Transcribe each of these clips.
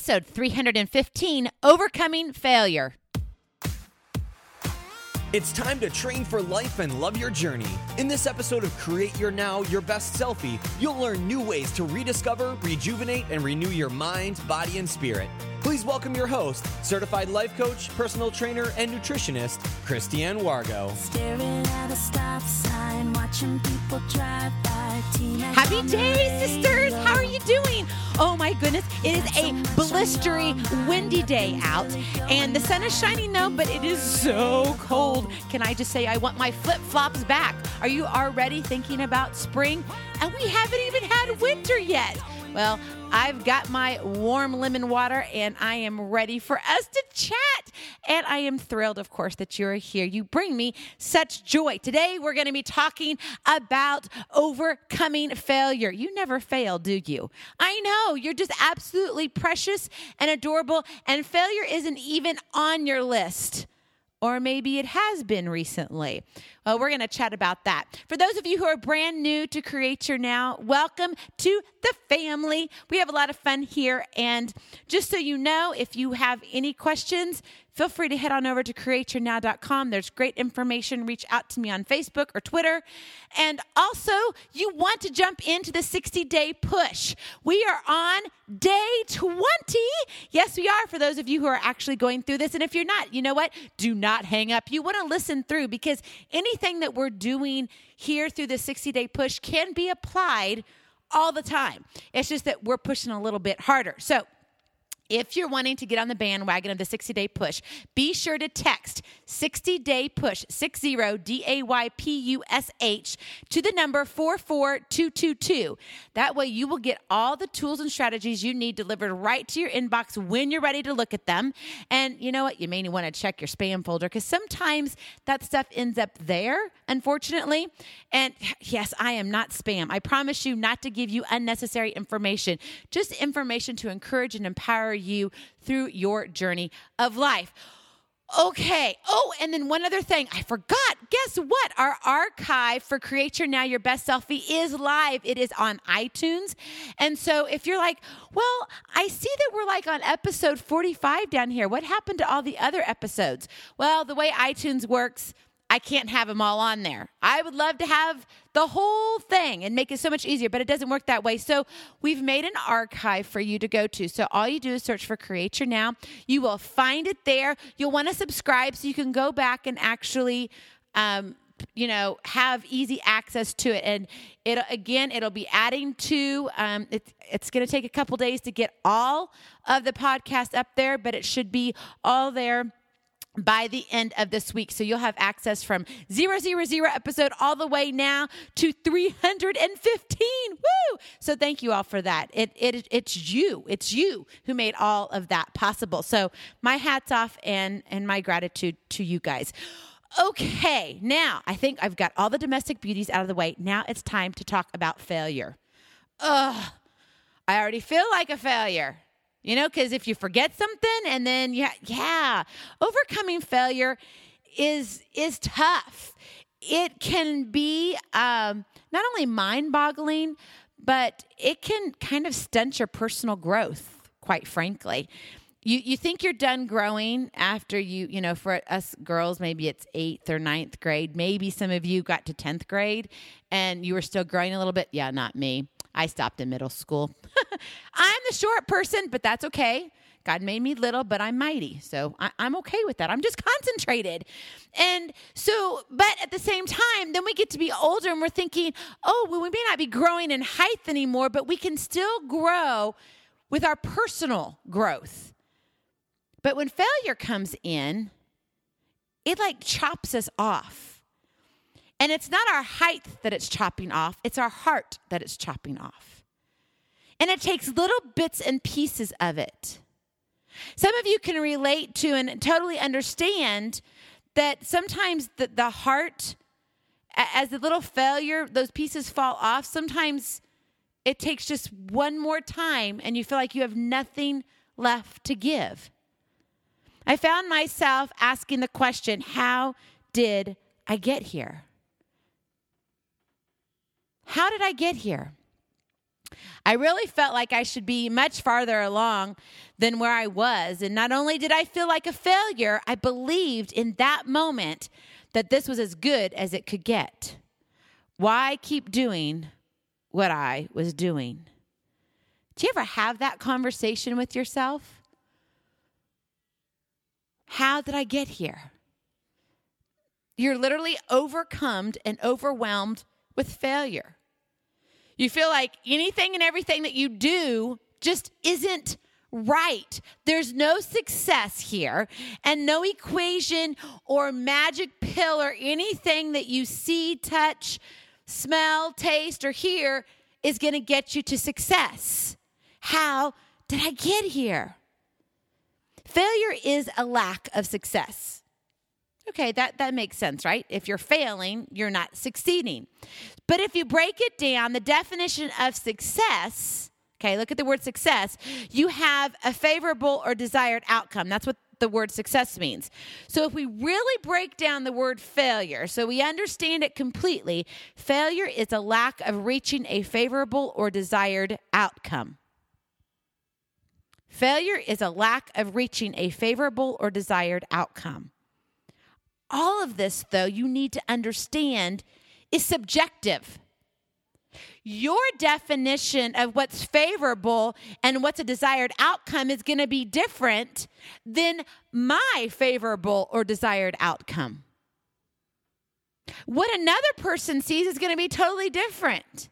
episode 315, Overcoming Failure. It's time to train for life and love your journey. In this episode of Create Your Now, Your Best Selfie, you'll learn new ways to rediscover, rejuvenate, and renew your mind, body, and spirit. Please welcome your host, certified life coach, personal trainer, and nutritionist, Christiane Wargo. Staring at a stop sign, watching people drive by. Happy day, sisters. How are you doing? Oh my goodness, it is a blistery, windy day out, and the sun is shining though, but it is so cold. Can I just say I want my flip-flops back? Are you already thinking about spring? And we haven't even had winter yet. Well, I've got my warm lemon water, and I am ready for us to chat. And I am thrilled, of course, that you're here. You bring me such joy. Today, we're going to be talking about overcoming failure. You never fail, do you? I know. You're just absolutely precious and adorable, and failure isn't even on your list. Or maybe it has been recently. Well, we're going to chat about that. For those of you who are brand new to Create Your Now, welcome to the family. We have a lot of fun here. And just so you know, if you have any questions, feel free to head on over to createyournow.com. There's great information. Reach out to me on Facebook or Twitter. And also, you want to jump into the 60-day push. We are on day 20. Yes, we are, for those of you who are actually going through this. And if you're not, you know what? Do not hang up. You want to listen through, because anything that we're doing here through the 60-day push can be applied all the time. It's just that we're pushing a little bit harder. So if you're wanting to get on the bandwagon of the 60-day push, be sure to text 60-day push, 60 DAYPUSH, to the number 44222. That way you will get all the tools and strategies you need delivered right to your inbox when you're ready to look at them. And you know what? You may want to check your spam folder, because sometimes that stuff ends up there, unfortunately. And yes, I am not spam. I promise you not to give you unnecessary information, just information to encourage and empower you through your journey of life. Okay. Oh, and then one other thing. I forgot. Guess what? Our archive for Create Your Now, Your Best Selfie is live. It is on iTunes. And so if you're like, well, I see that we're like on episode 45 down here. What happened to all the other episodes? Well, the way iTunes works, I can't have them all on there. I would love to have the whole thing and make it so much easier, but it doesn't work that way. So we've made an archive for you to go to. So all you do is search for Create Your Now. You will find it there. You'll want to subscribe so you can go back and actually, have easy access to it. And it'll be adding to, it's going to take a couple days to get all of the podcasts up there, but it should be all there by the end of this week. So you'll have access from 000 episode all the way now to 315. Woo! So thank you all for that. It's you who made all of that possible. So my hat's off and my gratitude to you guys. Okay, now I think I've got all the domestic beauties out of the way. Now it's time to talk about failure. I already feel like a failure. Because if you forget something and then, overcoming failure is tough. It can be not only mind-boggling, but it can kind of stunt your personal growth, quite frankly. You think you're done growing after for us girls, maybe it's 8th or 9th grade. Maybe some of you got to 10th grade and you were still growing a little bit. Yeah, not me. I stopped in middle school. I'm the short person, but that's okay. God made me little, but I'm mighty. So I'm okay with that. I'm just concentrated. And so, but at the same time, then we get to be older and we're thinking, we may not be growing in height anymore, but we can still grow with our personal growth. But when failure comes in, it chops us off. And it's not our height that it's chopping off. It's our heart that it's chopping off. And it takes little bits and pieces of it. Some of you can relate to and totally understand that sometimes the heart, as the little failure, those pieces fall off. Sometimes it takes just one more time and you feel like you have nothing left to give. I found myself asking the question, how did I get here? How did I get here? I really felt like I should be much farther along than where I was. And not only did I feel like a failure, I believed in that moment that this was as good as it could get. Why keep doing what I was doing? Do you ever have that conversation with yourself? How did I get here? You're literally overcome and overwhelmed with failure. You feel like anything and everything that you do just isn't right. There's no success here, and no equation or magic pill or anything that you see, touch, smell, taste, or hear is going to get you to success. How did I get here? Failure is a lack of success. Okay, that makes sense, right? If you're failing, you're not succeeding. But if you break it down, the definition of success, okay, look at the word success, you have a favorable or desired outcome. That's what the word success means. So if we really break down the word failure, so we understand it completely, failure is a lack of reaching a favorable or desired outcome. Failure is a lack of reaching a favorable or desired outcome. All of this, though, you need to understand is subjective. Your definition of what's favorable and what's a desired outcome is going to be different than my favorable or desired outcome. What another person sees is going to be totally different.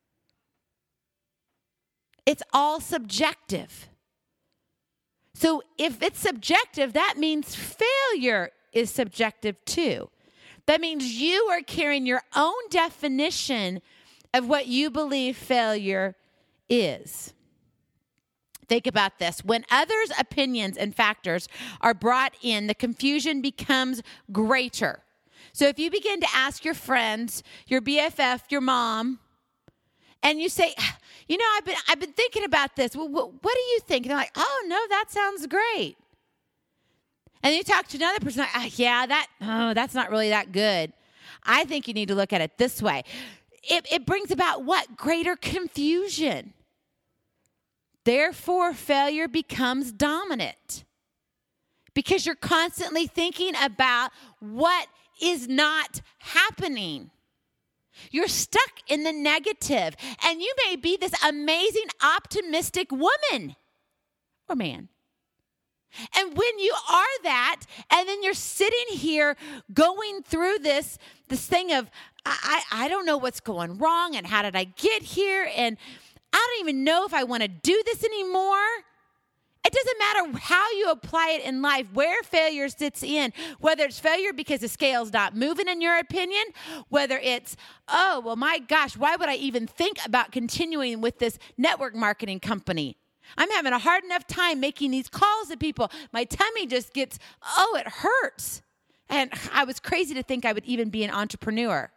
It's all subjective. So if it's subjective, that means failure is subjective too. That means you are carrying your own definition of what you believe failure is. Think about this. When others' opinions and factors are brought in, the confusion becomes greater. So if you begin to ask your friends, your BFF, your mom, and you say, you know, I've been thinking about this. Well, what do you think? And they're like, oh, no, that sounds great. And you talk to another person, like, that's not really that good. I think you need to look at it this way. It brings about what? Greater confusion. Therefore, failure becomes dominant because you're constantly thinking about what is not happening. You're stuck in the negative, and you may be this amazing, optimistic woman or man. And when you are that, and then you're sitting here going through this thing of, I don't know what's going wrong, and how did I get here, and I don't even know if I want to do this anymore. It doesn't matter how you apply it in life, where failure sits in, whether it's failure because the scale's not moving in your opinion, whether it's, oh, well, my gosh, why would I even think about continuing with this network marketing company? I'm having a hard enough time making these calls to people. My tummy just gets, it hurts. And I was crazy to think I would even be an entrepreneur.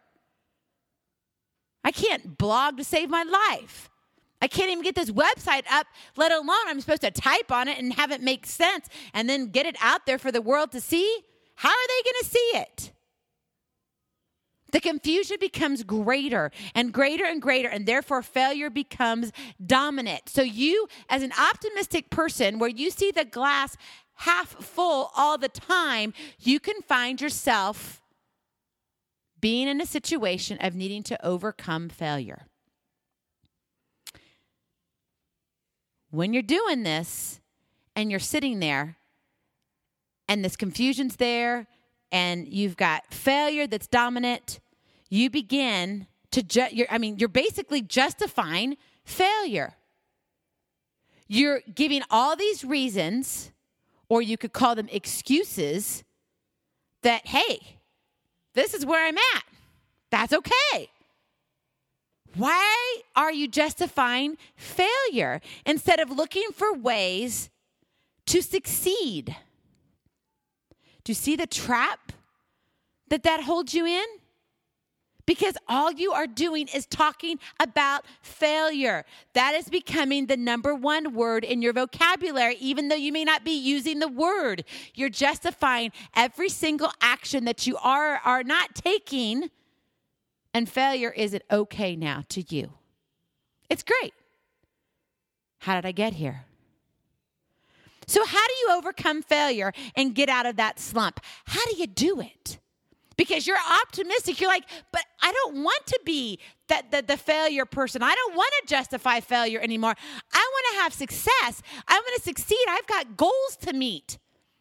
I can't blog to save my life. I can't even get this website up, let alone I'm supposed to type on it and have it make sense and then get it out there for the world to see. How are they going to see it? The confusion becomes greater and greater and greater, and therefore failure becomes dominant. So you, as an optimistic person, where you see the glass half full all the time, you can find yourself being in a situation of needing to overcome failure. When you're doing this and you're sitting there and this confusion's there and you've got failure that's dominant, you begin to, you're basically justifying failure. You're giving all these reasons, or you could call them excuses, that, hey, this is where I'm at. That's okay. Why are you justifying failure instead of looking for ways to succeed? Do you see the trap that holds you in? Because all you are doing is talking about failure. That is becoming the number one word in your vocabulary, even though you may not be using the word. You're justifying every single action that you are not taking, and failure isn't okay now to you. It's great. How did I get here? So how do you overcome failure and get out of that slump? How do you do it? Because you're optimistic. You're like, but I don't want to be the failure person. I don't want to justify failure anymore. I want to have success. I want to succeed. I've got goals to meet.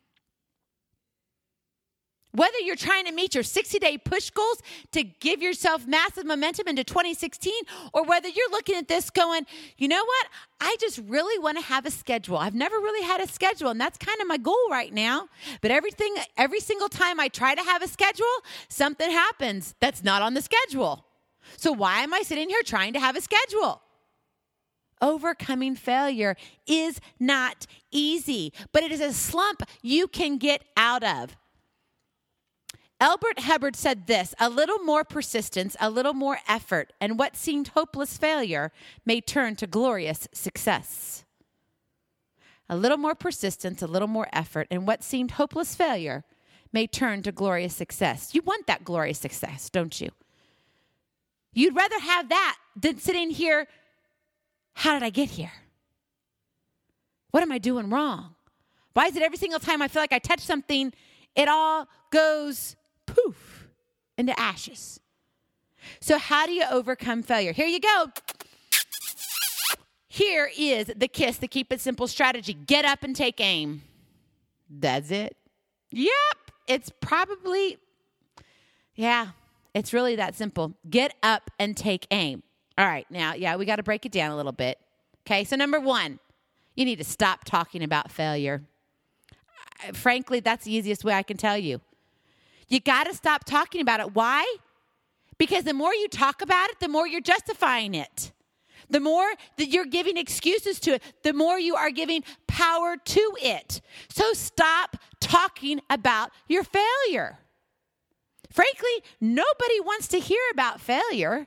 Whether you're trying to meet your 60-day push goals to give yourself massive momentum into 2016, or whether you're looking at this going, you know what? I just really want to have a schedule. I've never really had a schedule, and that's kind of my goal right now. But every single time I try to have a schedule, something happens that's not on the schedule. So why am I sitting here trying to have a schedule? Overcoming failure is not easy, but it is a slump you can get out of. Elbert Hubbard said this: a little more persistence, a little more effort, and what seemed hopeless failure may turn to glorious success. A little more persistence, a little more effort, and what seemed hopeless failure may turn to glorious success. You want that glorious success, don't you? You'd rather have that than sitting here, how did I get here? What am I doing wrong? Why is it every single time I feel like I touch something, it all goes poof into ashes? So how do you overcome failure? Here you go. Here is the KISS, the Keep It Simple strategy. Get up and take aim. That's it. Yep. It's probably, it's really that simple. Get up and take aim. All right. Now, we got to break it down a little bit. Okay. So number one, you need to stop talking about failure. Frankly, that's the easiest way I can tell you. You got to stop talking about it. Why? Because the more you talk about it, the more you're justifying it. The more that you're giving excuses to it, the more you are giving power to it. So stop talking about your failure. Frankly, nobody wants to hear about failure.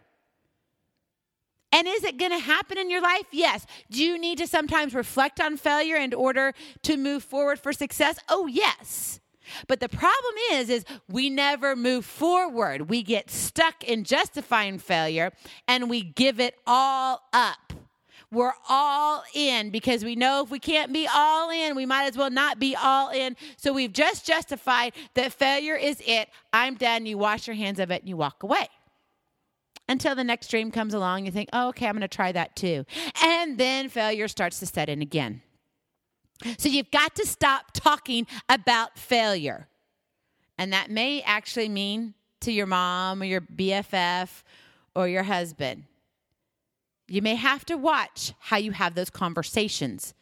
And is it going to happen in your life? Yes. Do you need to sometimes reflect on failure in order to move forward for success? Oh, yes. But the problem is we never move forward. We get stuck in justifying failure and we give it all up. We're all in because we know if we can't be all in, we might as well not be all in. So we've just justified that failure is it. I'm done. You wash your hands of it and you walk away. Until the next dream comes along, you think, oh, okay, I'm going to try that too. And then failure starts to set in again. So you've got to stop talking about failure. And that may actually mean to your mom or your BFF or your husband. You may have to watch how you have those conversations.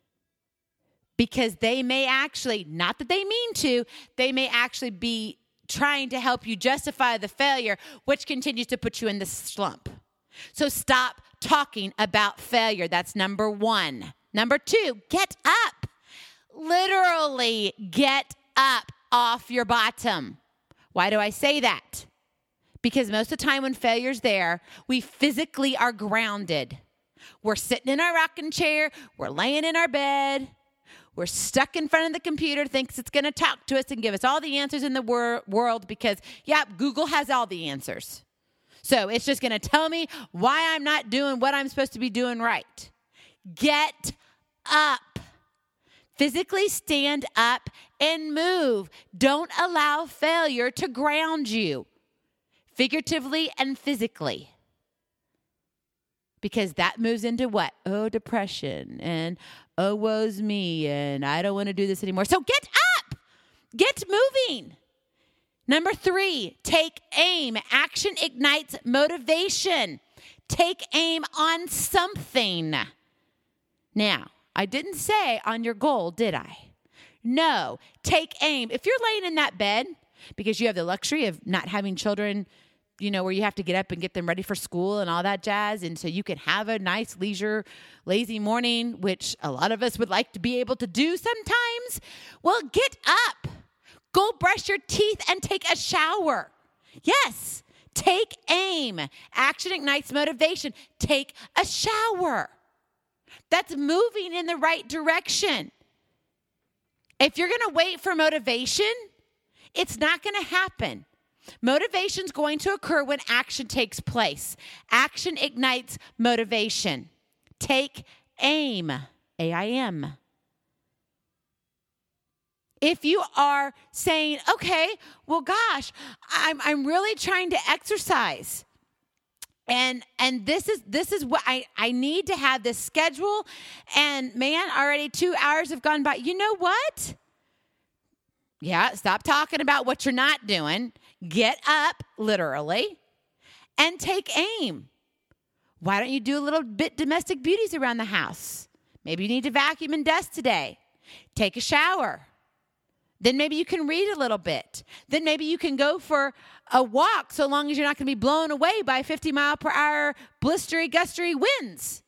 Because they may actually, not that they mean to, they may actually be trying to help you justify the failure, which continues to put you in the slump. So stop talking about failure. That's number one. Number two, get up. Literally get up off your bottom. Why do I say that? Because most of the time when failure's there, we physically are grounded. We're sitting in our rocking chair. We're laying in our bed. We're stuck in front of the computer, thinks it's going to talk to us and give us all the answers in the world because, Google has all the answers. So it's just going to tell me why I'm not doing what I'm supposed to be doing right. Get up. Physically stand up and move. Don't allow failure to ground you, figuratively and physically. Because that moves into what? Oh, depression and oh, woe's me and I don't want to do this anymore. So get up. Get moving. Number 3, take aim. Action ignites motivation. Take aim on something. Now, I didn't say on your goal, did I? No, take aim. If you're laying in that bed because you have the luxury of not having children, where you have to get up and get them ready for school and all that jazz. And so you can have a nice leisure, lazy morning, which a lot of us would like to be able to do sometimes. Well, get up. Go brush your teeth and take a shower. Yes, take aim. Action ignites motivation. Take a shower. That's moving in the right direction. If you're going to wait for motivation, it's not going to happen. Motivation's going to occur when action takes place. Action ignites motivation. Take aim, AIM. If you are saying, okay, well, gosh, I'm really trying to exercise. And this is what I need to have this schedule. And man, already 2 hours have gone by. You know what? Yeah, stop talking about what you're not doing. Get up, literally, and take aim. Why don't you do a little bit domestic beauties around the house? Maybe you need to vacuum and dust today. Take a shower. Then maybe you can read a little bit. Then maybe you can go for a walk so long as you're not going to be blown away by 50 mile per hour blistery, gustery winds.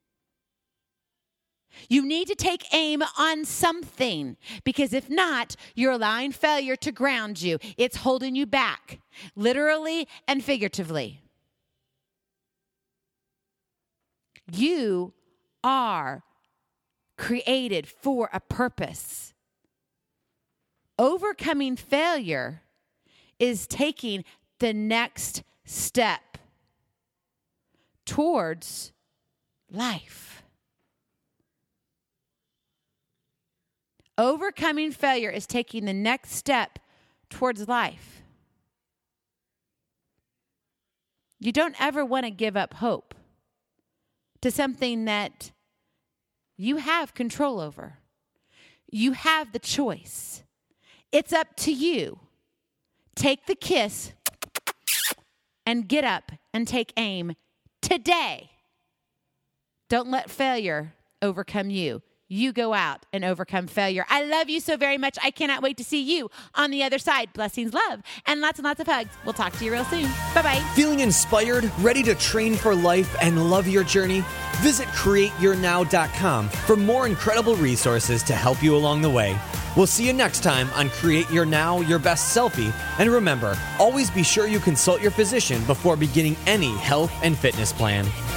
You need to take aim on something, because if not, you're allowing failure to ground you. It's holding you back, literally and figuratively. You are created for a purpose. Overcoming failure is taking the next step towards life. Overcoming failure is taking the next step towards life. You don't ever want to give up hope to something that you have control over. You have the choice. It's up to you. Take the kiss and get up and take aim today. Don't let failure overcome you. You go out and overcome failure. I love you so very much. I cannot wait to see you on the other side. Blessings, love, and lots of hugs. We'll talk to you real soon. Bye-bye. Feeling inspired, ready to train for life and love your journey? Visit CreateYourNow.com for more incredible resources to help you along the way. We'll see you next time on Create Your Now, Your Best Selfie. And remember, always be sure you consult your physician before beginning any health and fitness plan.